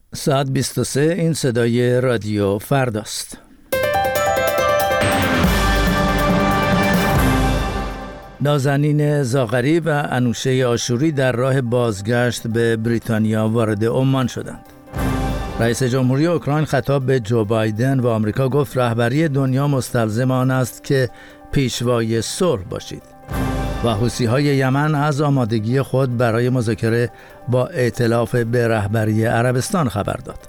ساعت 23 این صدای رادیو فرداست. نازنین زاغری و انوشه آشوری در راه بازگشت به بریتانیا وارد عمان شدند. رئیس جمهوری اوکراین خطاب به جو بایدن و آمریکا گفت رهبری دنیا مستلزم آن است که پیشوای صلح باشید. و حوثی‌های یمن از آمادگی خود برای مذاکره با ائتلاف به رهبری عربستان خبر داد.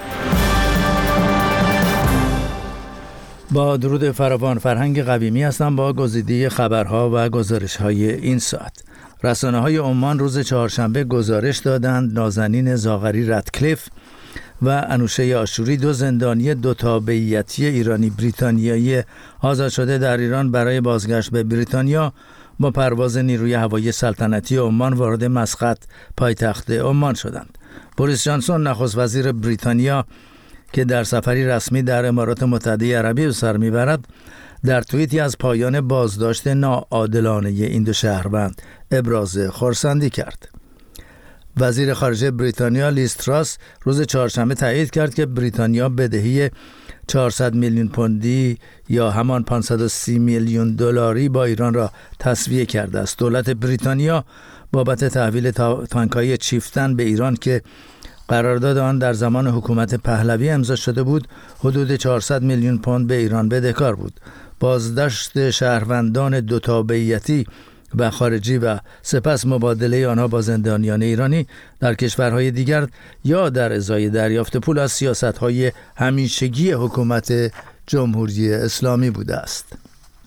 با درود فراوان، فرهنگ قویمی هستم با گزیده خبرها و گزارش‌های این ساعت. رسانه‌های عمان روز چهارشنبه گزارش دادند نازنین زاغری رتکلیف و انوشه آشوری، دو زندانی دو تابعیتی ایرانی بریتانیایی آزاد شده در ایران برای بازگشت به بریتانیا با پرواز نیروی هوایی سلطنتی عمان وارد مسقط پایتخت عمان شدند. بوریس جانسون نخست وزیر بریتانیا که در سفری رسمی در امارات متحده عربی به سر میبرد، در توییتی از پایان بازداشت ناعادلانه این دو شهروند ابراز خرسندی کرد. وزیر خارجه بریتانیا لیز تراس روز چهارشنبه تایید کرد که بریتانیا بدهی 400 میلیون پوندی یا همان 530 میلیون دلاری با ایران را تسویه کرده است. دولت بریتانیا بابت تحویل تانک‌های چیفتن به ایران که قرارداد آن در زمان حکومت پهلوی امضا شده بود، حدود 400 میلیون پوند به ایران بدهکار بود. بازداشت شهروندان دو تابعیتی و خارجی و سپس مبادله آنها با زندانیان ایرانی در کشورهای دیگر یا در ازای دریافت پول از سیاست‌های همیشگی حکومت جمهوری اسلامی بوده است.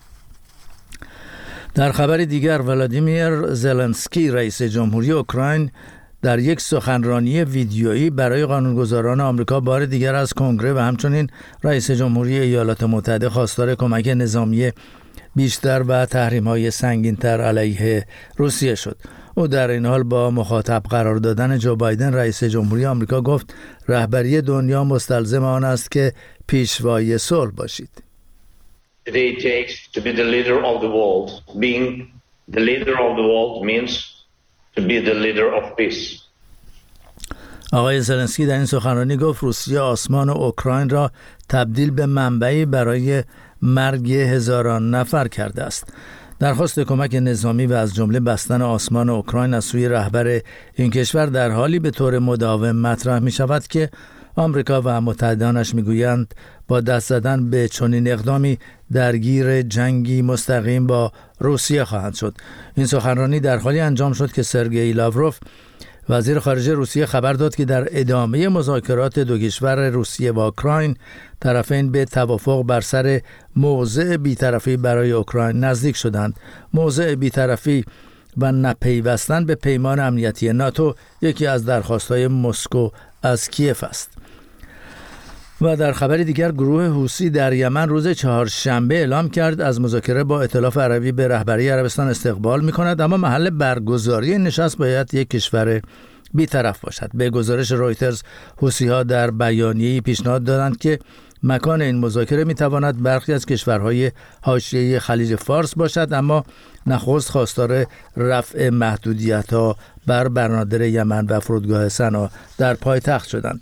در خبر دیگر، ولادیمیر زلنسکی رئیس جمهوری اوکراین در یک سخنرانی ویدیویی برای قانونگذاران آمریکا بار دیگر از کنگره و همچنین رئیس جمهوری ایالات متحده خواستار کمک نظامی بیشتر و تحریم‌های سنگین‌تر علیه روسیه شد. او در این حال با مخاطب قرار دادن جو بایدن رئیس جمهوری آمریکا گفت رهبری دنیا مستلزم آن است که پیشوای صلح باشید. Today it takes to be the leader of the world. Being the leader of the world means to be the leader of peace. آقای زلنسکی در این سخنرانی گفت روسیه آسمان اوکراین را تبدیل به منبعی برای مرگ هزاران نفر کرده است. درخواست کمک نظامی و از جمله بستن آسمان اوکراین از سوی رهبر این کشور در حالی به طور مداوم مطرح می شود که آمریکا و متحدانش می گویند با دست زدن به چنین اقدامی درگیر جنگی مستقیم با روسیه خواهند شد. این سخنرانی در حالی انجام شد که سرگئی لاوروف وزیر خارجه روسیه خبر داد که در ادامه مذاکرات دو کشور روسیه و اوکراین طرفین به توافق بر سر موضع بی‌طرفی برای اوکراین نزدیک شدند. موضع بی‌طرفی و نپیوستن به پیمان امنیتی ناتو یکی از درخواست‌های مسکو از کیف است. و در خبر دیگر، گروه حوثی در یمن روز چهارشنبه اعلام کرد از مذاکره با ائتلاف عربی به رهبری عربستان استقبال می‌کند، اما محل برگزاری نشست باید یک کشور بی‌طرف باشد. به گزارش رویترز، حوثی‌ها در بیانیه‌ای پیشنهاد دادند که مکان این مذاکره می‌تواند برخی از کشورهای حاشیه‌ای خلیج فارس باشد، اما نخست خواستار رفع محدودیت‌ها بر بنادر یمن و فرودگاه سنا در پایتخت شدند.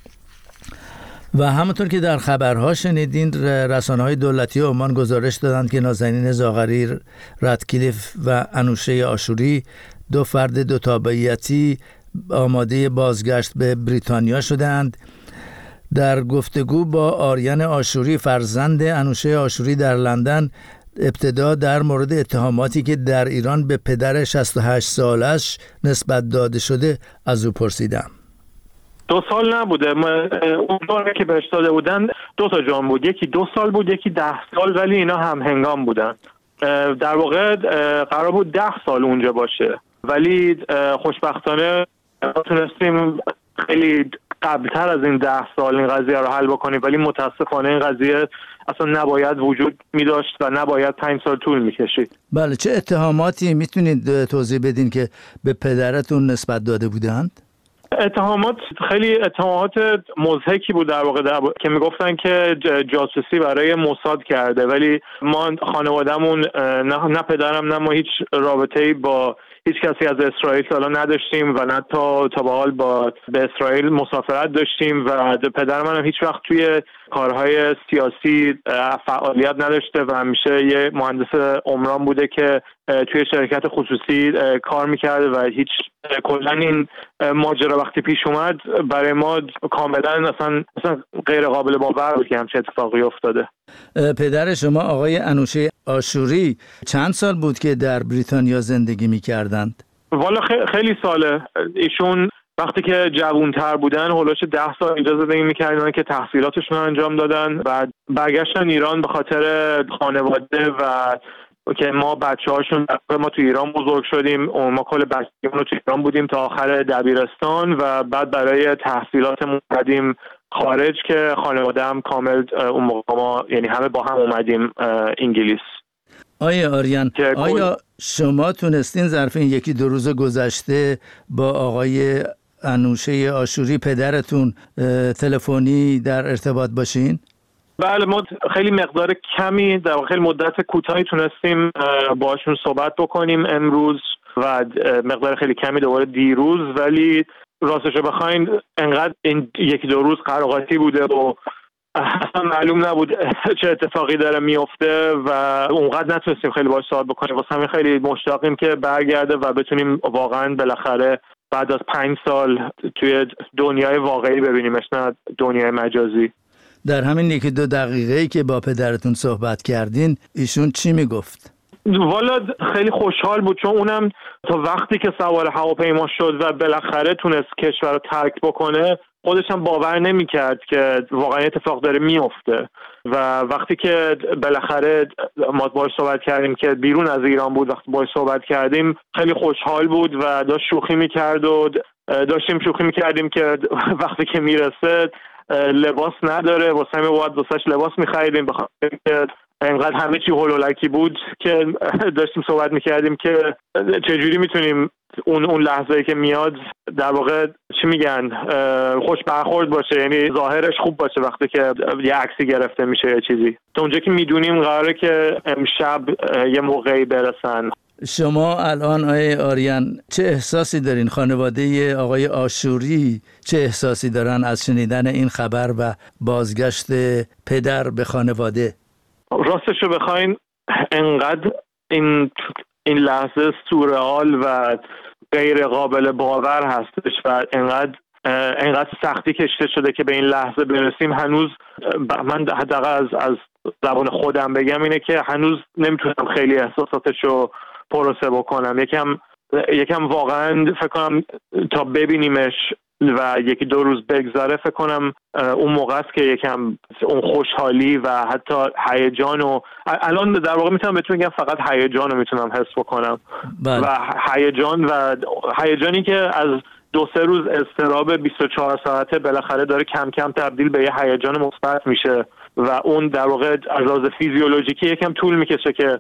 و همونطور که در خبرها شنیدین، رسانه‌های دولتی عمان گزارش دادند که نازنین زاغری رتکلیف و انوشه آشوری، دو فرد دو تابعیتی، آماده بازگشت به بریتانیا شدند. در گفتگو با آریان آشوری فرزند انوشه آشوری در لندن، ابتدا در مورد اتهاماتی که در ایران به پدر 68 سالش نسبت داده شده از او پرسیدم. 2 سال نبوده، اون باره که بهش داده بودن 2 تا جام بود، یکی 2 سال بود یکی 10 سال، ولی اینا هم هنگام بودن. در واقع قرار بود 10 سال اونجا باشه، ولی خوشبختانه تونستیم خیلی قبلتر از این 10 سال این قضیه رو حل بکنیم، ولی متاسفانه این قضیه اصلا نباید وجود می داشت و نباید 5 سال طول می کشید. بله، چه اتهاماتی میتونید توضیح بدین که به پدرتون نسبت داده بودند؟ اتهامات خیلی اتهامات مضحکی بود در واقع که میگفتن که جاسوسی برای موساد کرده، ولی ما خانوادهمون نه پدرم نه ما هیچ رابطه‌ای با هیچ کسی از اسرائیل تا الان نداشتیم و نه تا به حال به اسرائیل مسافرت داشتیم و پدر منم هیچ وقت توی کارهای سیاسی فعالیت نداشته و همیشه یه مهندس عمران بوده که توی شرکت خصوصی کار میکرده و هیچ کلا این ماجرا وقتی پیش اومد برای ما کاملا اصلا غیر قابل باور بود که همچین اتفاقی افتاده. پدر شما آقای انوشه آشوری چند سال بود که در بریتانیا زندگی میکردند؟ والا خیلی ساله. ایشون وقتی که جوانتر بودن هولوش 10 سال اینجا زندگی میکردن که تحصیلاتشون رو انجام دادن، بعد برگشتن ایران به خاطر خانواده و که ما بچه‌هاشون ما تو ایران بزرگ شدیم و ما کل بچگیمون رو تو ایران بودیم تا آخر دبیرستان و بعد برای تحصیلاتمون اومدیم خارج که خانواده هم کامل اون موقع ما یعنی همه با هم اومدیم انگلیس. آیا آریان، آیا شما تونستین ظرف این 1-2 روز گذشته با آقای انوشه آشوری پدرتون تلفنی در ارتباط باشین؟ بله، ما خیلی مقدار کمی در خیلی مدت کوتاهی تونستیم باشون صحبت بکنیم امروز و مقدار خیلی کمی دوباره دیروز، ولی راستشو بخواین انقدر این 1-2 روز قراقاتی بوده و اصلا معلوم نبود چه اتفاقی داره میفته و اونقدر نتونستیم خیلی باهاش صحبت بکنیم. واسه همین خیلی مشتاقیم که برگرده و بتونیم واقعا بالاخره بعد از 5 سال توی دنیای واقعی ببینیمش، نه دنیای مجازی. در همین 1-2 دقیقه‌ای که با پدرتون صحبت کردین ایشون چی میگفت؟ والا خیلی خوشحال بود، چون اونم تا وقتی که سوار هواپیما شد و بالاخره تونست کشور رو ترک بکنه خودش هم باور نمی‌کرد که واقعا اتفاق داره میفته و وقتی که بالاخره ما باهاش صحبت کردیم که بیرون از ایران بود، وقتی باهاش صحبت کردیم خیلی خوشحال بود و داشت شوخی می‌کرد و داشتیم شوخی می‌کردیم که وقتی که میرسه لباس نداره، واسه همین باید واسش لباس می‌خریدیم بخاطر که انقدر همه چی هولولکی بود که داشتیم صحبت می‌کردیم که چجوری میتونیم اون لحظه‌ای که میاد در واقع چی میگن خوش برخورد باشه، یعنی ظاهرش خوب باشه وقتی که یه عکسی گرفته میشه یه چیزی. تا اونجا که میدونیم قراره که امشب یه موقعی برسن. شما الان آقای آریان چه احساسی دارین؟ خانواده آقای آشوری چه احساسی دارن از شنیدن این خبر و بازگشت پدر به خانواده؟ راستشو بخواین انقدر این لحظه سورئال و غیر قابل باور هستش و انقدر سختی کشیده شده که به این لحظه برسیم. هنوز من حداقل از زبان خودم بگم اینه که هنوز نمیتونم خیلی احساساتشو پروسه بکنم. یکم واقعا فکر کنم تا ببینیمش و 1-2 روز بگذره فکر کنم اون موقع است که یکم اون خوشحالی و حتی هیجان و الان در واقع میتونم بهتون بگم فقط هیجان رو میتونم حس بکنم و هیجانی که از 2-3 روز اضطراب 24 ساعته بالاخره داره کم کم تبدیل به یه هیجان مثبت میشه و اون در واقع از لحاظ فیزیولوژیکی یکم طول میکشه که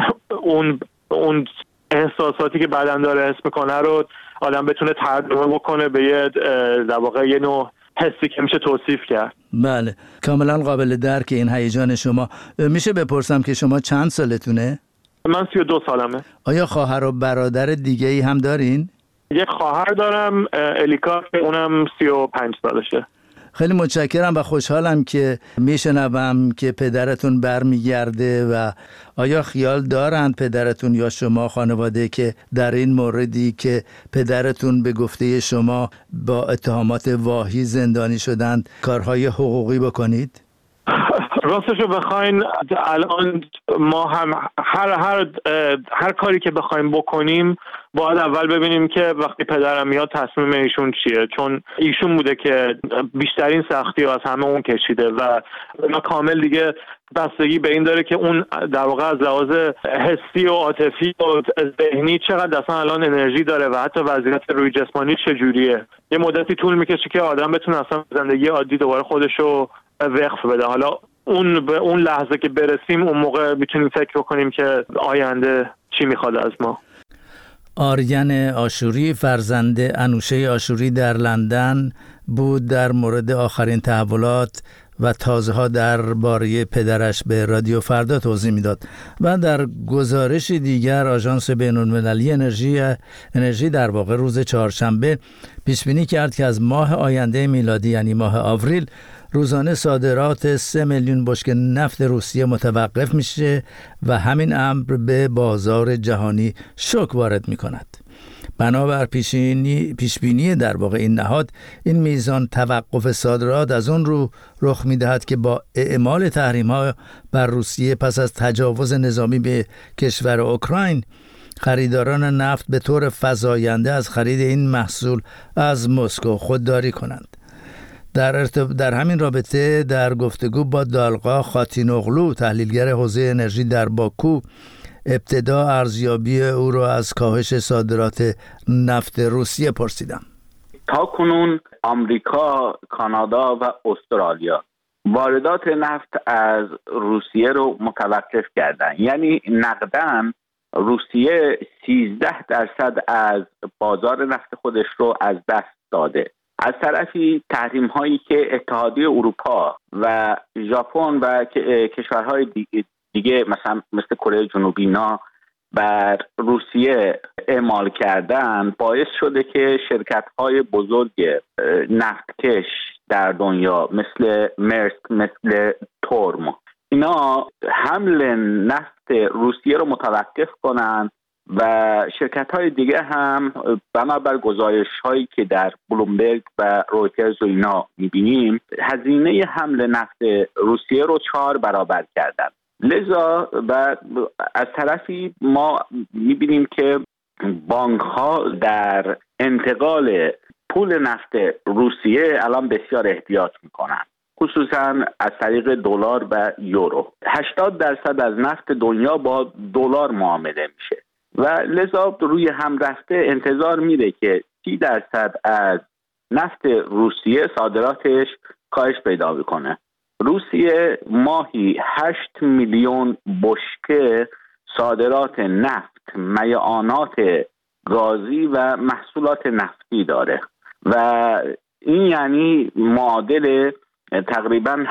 اون احساساتی که بدن داره حس میکنه رو آدم بتونه ترجمه بکنه به یه در واقع یه نوع حسی که میشه توصیف کرد. بله، کاملا قابل درک این هیجان شما. میشه بپرسم که شما چند سالتونه؟ من 32 سالمه. آیا خواهر و برادر دیگه ای هم دارین؟ یه خواهر دارم، الیکا، که اونم 35 سالشه. خیلی متشکرم و خوشحالم که میشنوم که پدرتون برمیگرده. و آیا خیال دارند پدرتون یا شما خانواده که در این موردی که پدرتون به گفته شما با اتهامات واهی زندانی شدند کارهای حقوقی بکنید؟ راستشو بخواین الان ما هم هر کاری که بخوایم بکنیم باید اول ببینیم که وقتی پدرم میاد تصمیم ایشون چیه، چون ایشون بوده که بیشترین سختی از همه اون کشیده و ما کامل دیگه بستگی به این داره که اون در واقع از لحاظ حسی و عاطفی و ذهنی چقدر اصلا الان انرژی داره و حتی وضعیت روی جسمانی چجوریه. یه مدتی طول میکشه که آدم بتونه اصلا زندگی عادی دوباره خودشو وقف بده. حالا به اون لحظه که برسیم اون موقع میتونیم فکر بکنیم که آینده چی میخواد از ما. آریان آشوری فرزند انوشه آشوری در لندن بود در مورد آخرین تحولات و تازه‌ها درباره پدرش به رادیو فردا توضیح میداد. و در گزارش دیگر آژانس بین‌المللی انرژی در واقع روز چهارشنبه پیش بینی کرد که از ماه آینده میلادی یعنی ماه آوریل روزانه صادرات 3 میلیون بشکه نفت روسیه متوقف میشه و همین امر به بازار جهانی شوک وارد میکند. بنابر پیشبینی در واقع این نهاد، این میزان توقف صادرات از اون رو رخ میدهد که با اعمال تحریم‌ها بر روسیه پس از تجاوز نظامی به کشور اوکراین، خریداران نفت به طور فزاینده از خرید این محصول از مسکو خودداری کنند. در همین رابطه در گفتگو با دالقا خاتینوغلو، تحلیلگر حوزه انرژی در باکو، ابتدا ارزیابی او را از کاهش صادرات نفت روسیه پرسیدم. تا کنون آمریکا، کانادا و استرالیا واردات نفت از روسیه رو متوقف کردن. یعنی نقداً روسیه 13% از بازار نفت خودش رو از دست داده. از طرفی تحریم هایی که اتحادیه اروپا و ژاپن و کشورهای دیگه مثل کره جنوبی اینا بر روسیه اعمال کردن باعث شده که شرکت‌های بزرگ نفتکش در دنیا مثل مرسک، مثل تورم، اینا حمل نفت روسیه رو متوقف کنن و شرکت‌های دیگه هم بنابر گزارش‌هایی که در بلومبرگ و رویترز و اینا می‌بینیم هزینه حمل نفت روسیه رو 4 برابر کردن. لذا و از طرفی ما می‌بینیم که بانک‌ها در انتقال پول نفت روسیه الان بسیار احتیاط می‌کنن، خصوصا از طریق دلار و یورو. 80% از نفت دنیا با دلار معامله میشه و لذا روی هم رفته انتظار میره که 30% از نفت روسیه صادراتش کاهش پیدا بکنه. روسیه ماهی 8 میلیون بشکه صادرات نفت، میعانات گازی و محصولات نفتی داره و این یعنی معادل تقریبا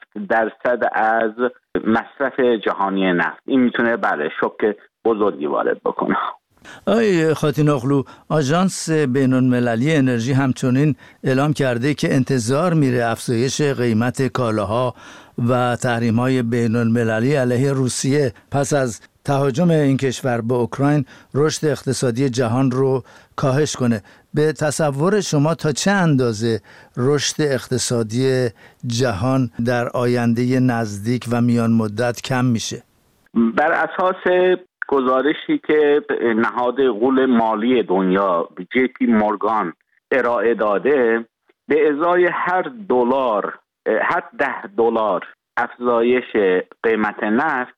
7% از مصرف جهانی نفت. این میتونه شوک بزرگی وارد بکنه. آقای خاتینوغلو، آژانس بین‌المللی انرژی همچنین اعلام کرده که انتظار میره افزایش قیمت کالاها و تحریم‌های بین‌المللی علیه روسیه پس از تهاجم این کشور به اوکراین رشد اقتصادی جهان رو کاهش کنه. به تصور شما تا چه اندازه رشد اقتصادی جهان در آینده نزدیک و میان مدت کم میشه؟ بر اساس گزارشی که نهاد غول مالی دنیا جی پی مورگان ارائه داده، به ازای هر دلار، هر $10 افزایش قیمت نفت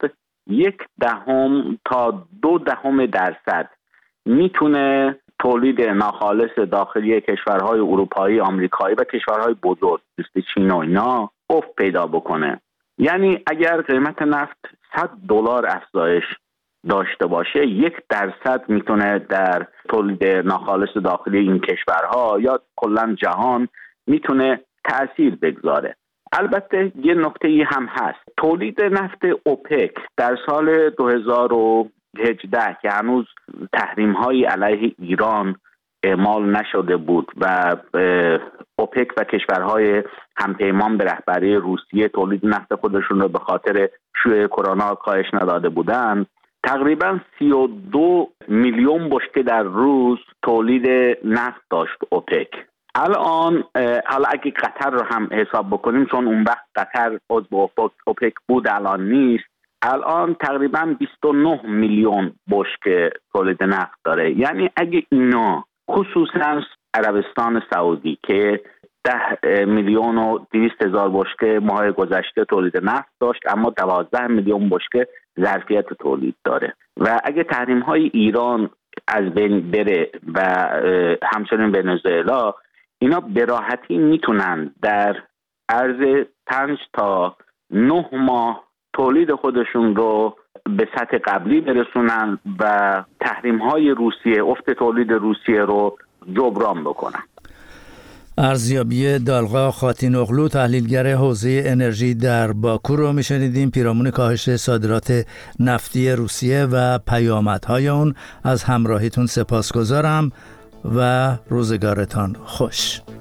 0.1 تا 0.2% میتونه تولید ناخالص داخلی کشورهای اروپایی، آمریکایی و کشورهای بزرگ مثل چین و اینا افت پیدا بکنه. یعنی اگر قیمت نفت $100 افزایش داشته باشه، 1% میتونه در تولید ناخالص داخلی این کشورها یا کلا جهان میتونه تأثیر بگذاره. البته یه نکته هم هست، تولید نفت اوپک در سال 2018 که هنوز تحریم‌هایی علیه ایران اعمال نشده بود و اوپک و کشورهای همپیمان به رهبری روسیه تولید نفت خودشون رو به خاطر شیوع کرونا کاهش نداده بودن، تقریبا 32 میلیون بشکه در روز تولید نفت داشت اوپک. الان حالا اگه قطر رو هم حساب بکنیم، چون اون وقت قطر عضو اوپک بود الان نیست، الان تقریبا 29 میلیون بشکه تولید نفت داره. یعنی اگه اینا، خصوصا عربستان سعودی که 10 میلیون و 200,000 بشکه ماه گذشته تولید نفت داشت اما 12 میلیون بشکه ظرفیت تولید داره و اگه تحریم های ایران از بین بره و همچنین ونزوئلا، اینا به راحتی میتونن در عرض 5 تا 9 ماه تولید خودشون رو به سطح قبلی برسونن و تحریم‌های روسیه، افت تولید روسیه رو جبران بکنن. ارزیابی دالغا خاتینوغلو، تحلیلگر حوزه انرژی در باکو رو میشنیدیم. پیرامون کاهش صادرات نفتی روسیه و پیامدهای اون از همراهیتون سپاسگزارم و روزگارتان خوش.